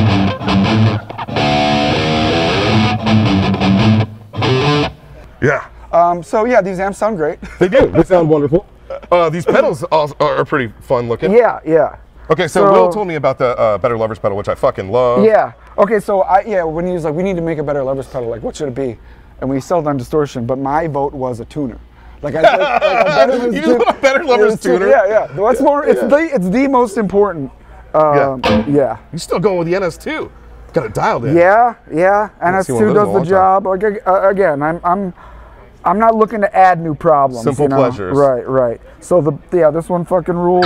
Yeah. So yeah, these amps sound great. They do. They sound wonderful. These pedals are pretty fun looking. Yeah, yeah. Okay, so Will told me about the Better Lovers pedal, which I fucking love. Yeah. Okay, so when he was like, we need to make a better Lovers pedal, like what should it be? And we settled on distortion, but my vote was a tuner. Like I bet it was You just want a Better Lovers tuner? Yeah. What's more? It's the most important. Yeah. You still going with the NS2? Got it dialed in. Yeah, Haven't seen one NS2 of those in a does the long job. Like again, I'm not looking to add new problems. Simple pleasures. Right. So this one fucking rules. Is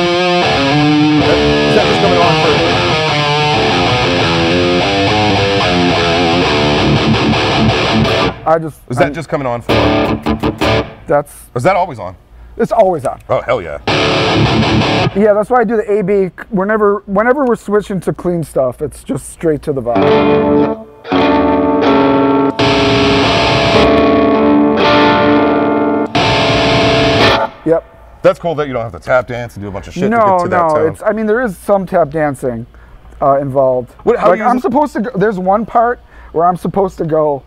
that just coming on for? Is that just coming on for? Or is that always on? It's always on. Oh hell yeah. Yeah, that's why I do the AB. Whenever we're switching to clean stuff, it's just straight to the vibe. Yep. That's cool that you don't have to tap dance and do a bunch of shit to get to that tone. I mean, there is some tap dancing involved. How like I'm supposed to go, there's one part where I'm supposed to go,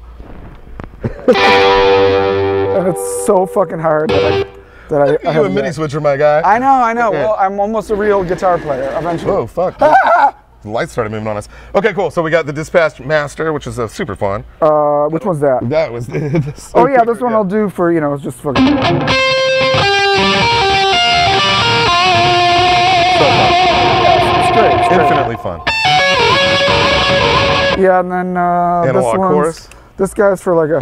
and it's so fucking hard that I you a mini switcher, my guy. I know. Yeah. Well, I'm almost a real guitar player eventually. Oh fuck. The lights started moving on us. Okay, cool. So we got the Dispatch Master, which is super fun. Which one's that? That was. Oh yeah, this one I'll do for it's just fucking. It's great. Infinitely fun. Yeah, and then Analog chorus. This guy's for like a.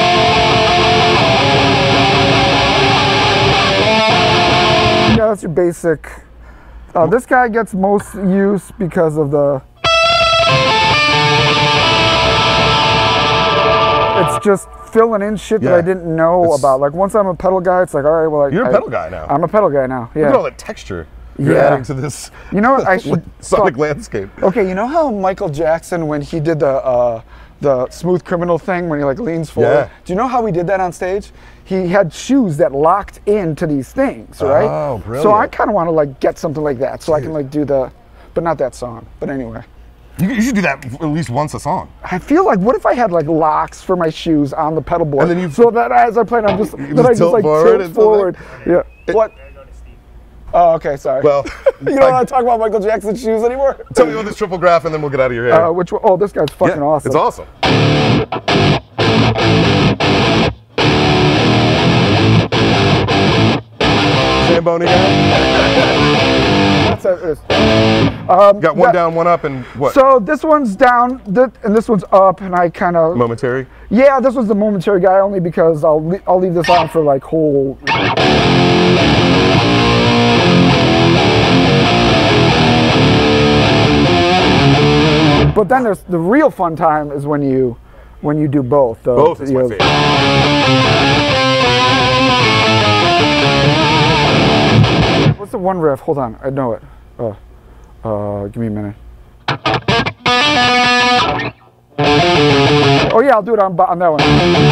Yeah, that's your basic. This guy gets most use because of the. It's just filling in shit that I didn't know about. Like once I'm a pedal guy, it's like, all right, well, you're a pedal guy now. I'm a pedal guy now. Yeah. Look at all that texture you're adding to this. You know what? I should sonic landscape. Okay, you know how Michael Jackson, when he did the Smooth Criminal thing, when he like leans forward. Yeah. Do you know how he did that on stage? He had shoes that locked into these things, right? Oh, brilliant. So I kind of want to like get something like that, so I can like do but not that song. But anyway. You should do that at least once a song. I feel like, what if I had like locks for my shoes on the pedal board, and then so that as I play, I'm just tilt forward. Yeah. What? Oh, okay, sorry. Well, you don't want to talk about Michael Jackson's shoes anymore? Tell me about this triple graph, and then we'll get out of your hair. Which one? Oh, this guy's fucking awesome. It's awesome. Zamboni guy. That's it. Got one down, one up, and what? So this one's down, and this one's up, and I kind of. Momentary. Yeah, this was the momentary guy only because I'll leave this on for like whole. But then there's the real fun time is when you do both. Both is my favorite. What's the one riff? Hold on, I know it. Give me a minute. Oh yeah, I'll do it on that one.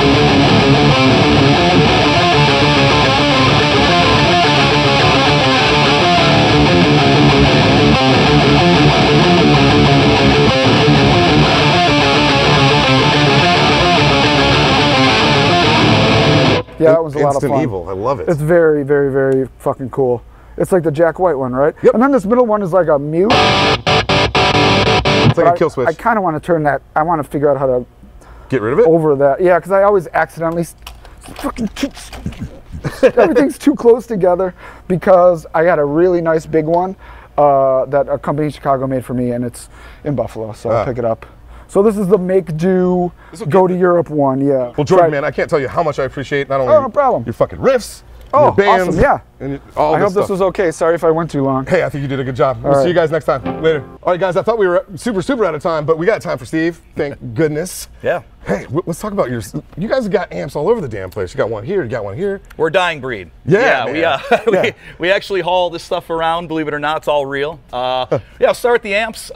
Yeah, that was a lot of fun. Instant Evil, I love it. It's very, very, very fucking cool. It's like the Jack White one, right? Yep. And then this middle one is like a mute. It's like a kill switch. I kind of want to turn that. I want to figure out how to get rid of it. Over that, yeah, because I always accidentally fucking everything's too close together because I got a really nice big one that a company in Chicago made for me, and it's in Buffalo, so I'll pick it up. So this is the make do go to Europe one, yeah. Well, Jordan, man, I can't tell you how much I appreciate not only no problem. your fucking riffs, your bands, awesome, yeah. And all I hope this was okay. Sorry if I went too long. Hey, I think you did a good job. We'll see you guys next time. Later. All right, guys, I thought we were super out of time, but we got time for Steve. Thank goodness. Yeah. Hey, let's talk about yours. You guys have got amps all over the damn place. You got one here, you got one here. We're a dying breed. Yeah, we actually haul this stuff around, believe it or not, it's all real. Yeah, I'll start with the amps.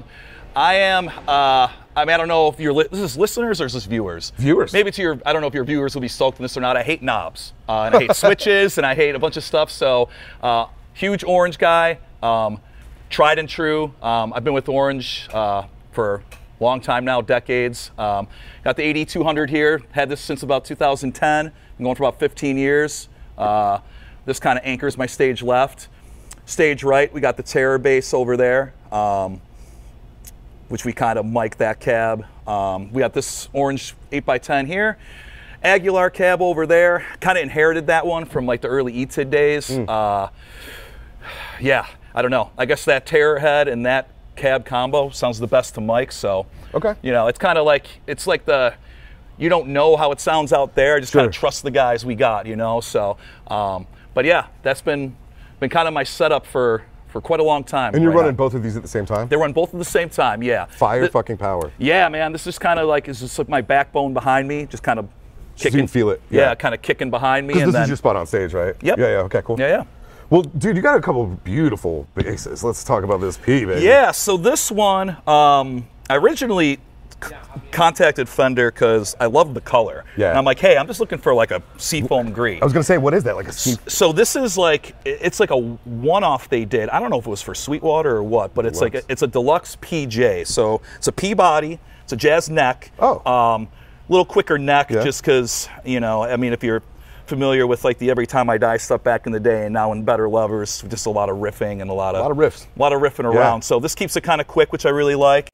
I don't know if this is listeners or is this viewers? Viewers. Maybe I don't know if your viewers will be stoked on this or not. I hate knobs, and I hate switches, and I hate a bunch of stuff. So, huge Orange guy, tried and true. I've been with Orange for a long time now, decades. Got the AD200 here, had this since about 2010. Been going for about 15 years. This kind of anchors my stage left. Stage right, we got the Terror bass over there. Which we kind of mic that cab. We got this Orange 8x10 here. Aguilar cab over there. Kind of inherited that one from like the early ETID days. Yeah, I don't know. I guess that Terror head and that cab combo sounds the best to Mike. So, Okay. you know, it's kind of like, it's like you don't know how it sounds out there. Just kind of trust the guys we got, you know. So, but yeah, that's been kind of my setup for quite a long time. And you're right running now. both of these at the same time? They run both at the same time, yeah. Fire fucking power. Yeah, man, this is kind of like, it's just like my backbone behind me, just kind of So you kicking. can feel it. Yeah, kind of kicking behind me. Because And this then, is your spot on stage, right? Yep. Yeah, okay, cool. yeah, yeah. Well, dude, you got a couple of beautiful basses. Let's talk about this P, baby. Yeah, so this one, I originally contacted Fender because I loved the color. Yeah. And I'm like, hey, I'm just looking for like a seafoam green. I was gonna say, what is that? Like a So this is like, it's like a one-off they did. I don't know if it was for Sweetwater or what, but it's like it's a deluxe PJ. So it's a P body, it's a jazz neck. Oh. Little quicker neck, Yeah. just because, you know, I mean, if you're familiar with like the Every Time I Die stuff back in the day, and now in Better Lovers, just a lot of riffing and a lot of riffs. a lot of riffing Yeah. around. So this keeps it kind of quick, which I really like.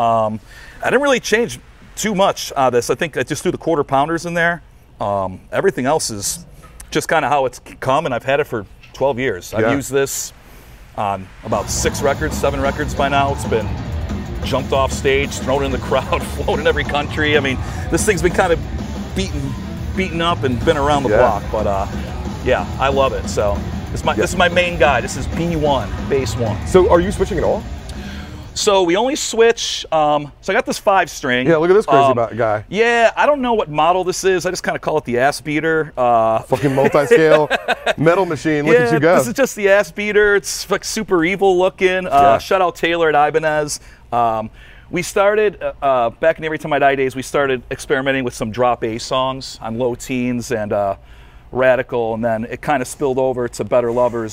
I didn't really change too much on this. I think I just threw the quarter pounders in there. Everything else is just kind of how it's come, and I've had it for 12 years. I've Yeah. used this on about 6 records, 7 records by now. It's been jumped off stage, thrown in the crowd, flown in every country. I mean, this thing's been kind of beaten up and been around the Yeah. block. But yeah, I love it. So this is my main guy. This is B1, bass 1. So are you switching at all? So we only switch. So I got this 5-string. Yeah, look at this crazy guy. Yeah, I don't know what model this is. I just kind of call it the ass beater. Fucking multi-scale metal machine. Look at you go. This is just the ass beater. It's like super evil looking. Shout out Taylor at Ibanez. We started back in the Every Time I Die days. We started experimenting with some drop A songs on Low Teens and Radical, and then it kind of spilled over to Better Lovers.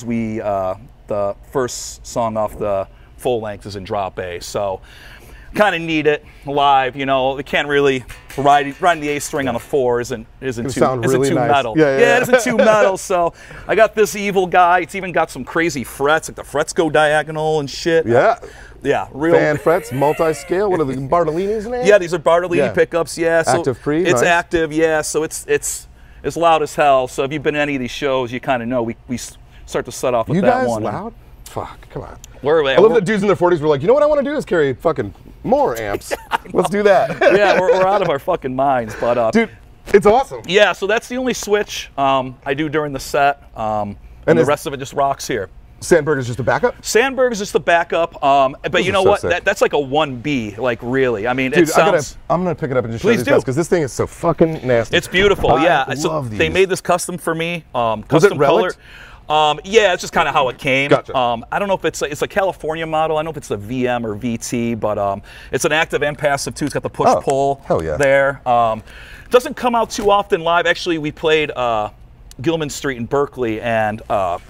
The first song off the full length is in drop A, so kind of need it live. You know, they can't really riding the A string on a 4 isn't too really nice. metal. Yeah. It isn't too metal. So I got this evil guy. It's even got some crazy frets, like the frets go diagonal and shit. Yeah. Yeah, real. Fan frets, multi-scale. What are the Bartolini's in there? Yeah, these are Bartolini Yeah. pickups. Yeah, so Active pre, It's nice. active. Yeah, so it's loud as hell. So if you've been to any of these shows, you kind of know we start to set off with You that guys one. loud? Fuck, come on. We're, I love that dudes in their 40s were like, you know what I want to do is carry fucking more amps. Let's do that. Yeah, we're out of our fucking minds. But Dude, it's awesome. yeah, so that's the only switch I do during the set, and the rest of it just rocks here. Sandberg is just a backup? Sandberg is just the backup, but you are know so what? sick. That's like a 1B, like really. I mean, Dude, it sounds. I'm gonna pick it up and just show Please these do. guys because this thing is so fucking nasty. It's beautiful, I yeah. So love these. they made this custom for me. Was Custom it relic? color. Yeah, it's just kind of how it came. Gotcha. I don't know if it's a California model. I don't know if it's a VM or VT, but it's an active and passive too. It's got the push-pull hell yeah. there. Doesn't come out too often live. Actually, we played Gilman Street in Berkeley, and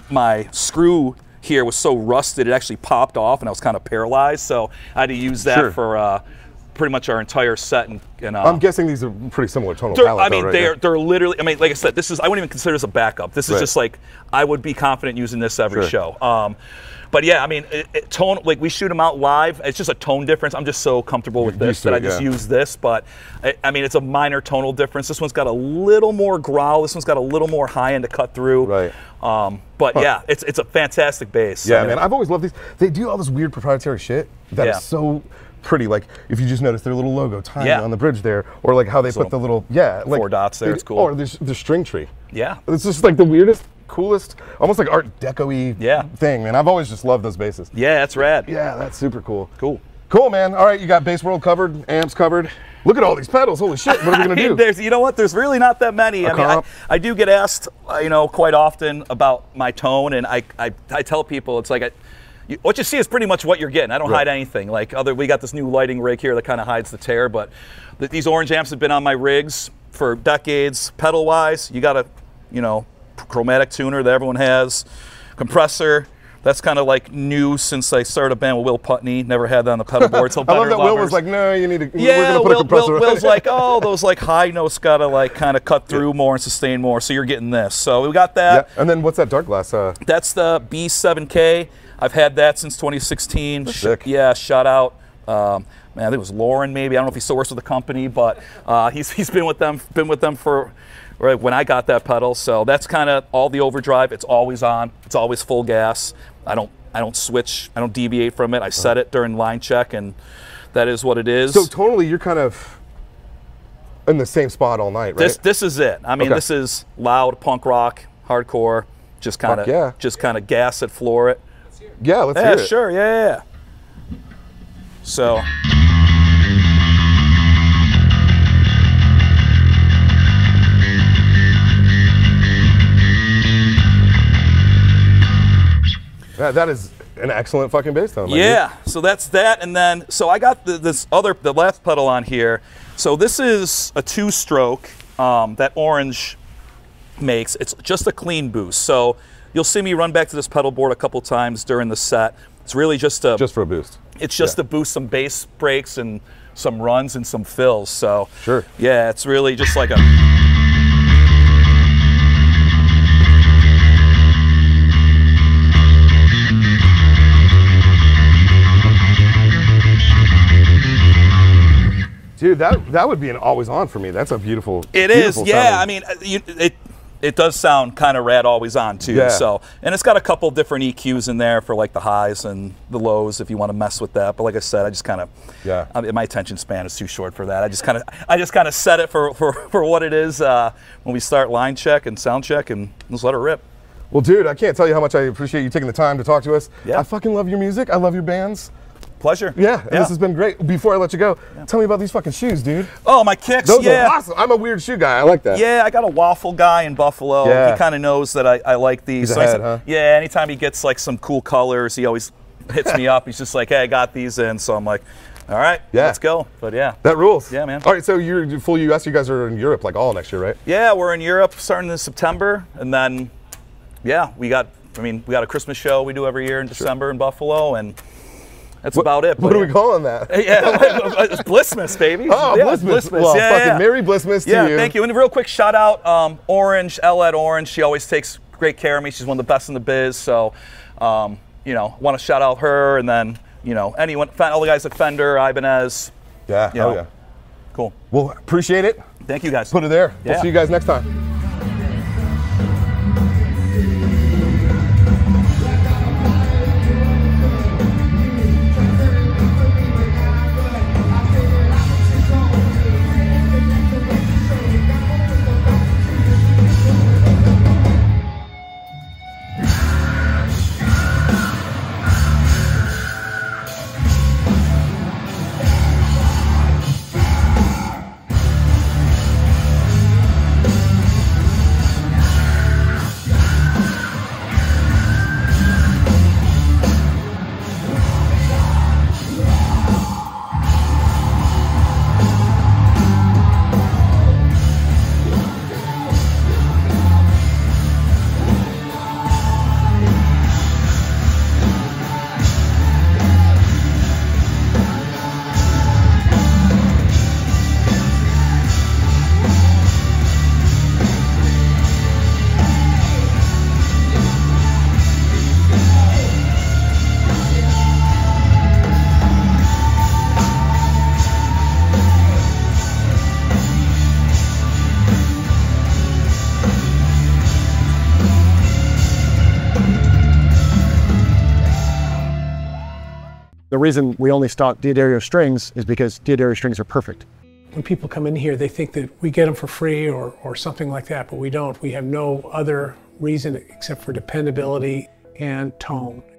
my screw here was so rusted it actually popped off, and I was kind of paralyzed. So I had to use that Sure. for pretty much our entire set. And I'm guessing these are pretty similar tonal palette. I mean, though, right? they're literally. I mean, like I said, I wouldn't even consider this a backup. This is Right. just like I would be confident using this every Sure. show. But yeah, I mean, tone, like we shoot them out live. It's just a tone difference. I'm just so comfortable with this used to that I it, just yeah. use this. But I mean, it's a minor tonal difference. This one's got a little more growl. This one's got a little more high end to cut through. Right. But yeah, it's a fantastic bass. Yeah, I mean, man, I've always loved these. They do all this weird proprietary shit that Yeah. is so pretty. Like, if you just notice their little logo tiny Yeah. on the bridge there, or like how they put the little, like 4 dots there, they- it's cool. Or the string tree. Yeah. It's just like the weirdest, coolest, almost like Art Deco-y Yeah. thing, man. I've always just loved those basses. Yeah, that's rad. Yeah, that's super cool. Cool. Cool, man. All right, you got Bass World covered, amps covered. Look at all these pedals. Holy shit, what are we going to do? There's, you know what? There's really not that many. I mean, comp? I do get asked, quite often about my tone, and I tell people it's like what you see is pretty much what you're getting. I don't hide anything. Like we got this new lighting rig here that kind of hides the tear, but these orange amps have been on my rigs for decades. Pedal wise, you got a chromatic tuner that everyone has, compressor. That's kind of like new since I started a band with Will Putney. Never had that on the pedal board till I Better love that Will Lovers. was like, no, you need to, Yeah, we're going to put a compressor on Will's it. like, oh, those like high notes gotta like kind of cut through more and sustain more, so you're getting this. So we got that. Yeah, and then what's that dark glass? That's the B7K. I've had that since 2016. Sick. Yeah, shout out. Man, I think it was Lauren maybe. I don't know if he still works with the company, but he's been with them for right when I got that pedal. So that's kind of all the overdrive. It's always on. It's always full gas. I I don't switch, I don't deviate from it. I set it during line check, and that is what it is. So tonally, you're kind of in the same spot all night, right? This is it. I mean, this is loud punk rock, hardcore. Just kind of gas it, floor it. Yeah, let's hear it. Sure, yeah. So. That is an excellent fucking bass tone. Yeah, so that's that, and then so I got the last pedal on here. So this is a 2-stroke that Orange makes. It's just a clean boost. So you'll see me run back to this pedal board a couple times during the set. It's really just for a boost. It's just to boost some bass breaks and some runs and some fills. So sure. Yeah, it's really just like a. Dude, that would be an always on for me. That's a beautiful. It is, yeah. Sounding. I mean, it does sound kind of rad always on too. Yeah. So, and it's got a couple different EQs in there for like the highs and the lows if you want to mess with that. But like I said, I just kind of my attention span is too short for that. I just kind of set it for what it is when we start line check and sound check, and just let it rip. Well, dude, I can't tell you how much I appreciate you taking the time to talk to us. Yeah. I fucking love your music. I love your bands. Pleasure. Yeah, and this has been great. Before I let you go, tell me about these fucking shoes, dude. Oh, my kicks. Those are awesome. I'm a weird shoe guy. I like that. Yeah, I got a waffle guy in Buffalo. Yeah. He kind of knows that I like these. He's ahead, huh? Yeah, anytime he gets like some cool colors, he always hits me up. He's just like, hey, I got these in. So I'm like, all right, let's go. But yeah. That rules. Yeah, man. All right, so you're full US. You guys are in Europe like all next year, right? Yeah, we're in Europe starting in September. And then, yeah, we got a Christmas show we do every year in December in Buffalo. And that's about it. What are we calling that? Yeah, it's Blissmas, baby. Oh, yeah, Blissmas. Well, fucking Merry Blissmas to you. Yeah, thank you. And a real quick shout out, Orange, Elle at Orange. She always takes great care of me. She's one of the best in the biz. So, you know, want to shout out her, and then, you know, anyone, all the guys at Fender, Ibanez. Yeah, you know. yeah. Cool. Well, appreciate it. Thank you, guys. Put it there. Yeah. We'll see you guys next time. The reason we only stock D'Addario strings is because D'Addario strings are perfect. When people come in here, they think that we get them for free or something like that, but we don't. We have no other reason except for dependability and tone.